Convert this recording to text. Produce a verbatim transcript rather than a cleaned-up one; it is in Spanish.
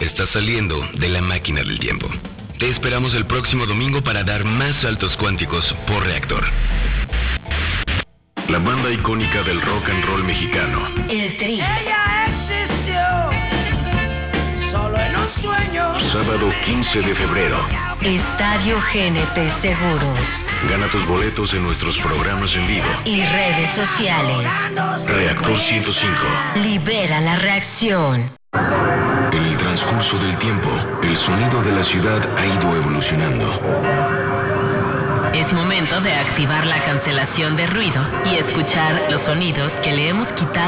estás saliendo de la máquina del tiempo. Te esperamos el próximo domingo para dar más saltos cuánticos por reactor. La banda icónica del rock and roll mexicano. El Tri. Ella existió solo en un sueño. Sábado quince de febrero. Estadio G N P Seguros. Gana tus boletos en nuestros programas en vivo. Y redes sociales. Reactor ciento cinco. Libera la reacción. En el transcurso del tiempo, el sonido de la ciudad ha ido evolucionando. Es momento de activar la cancelación de ruido y escuchar los sonidos que le hemos quitado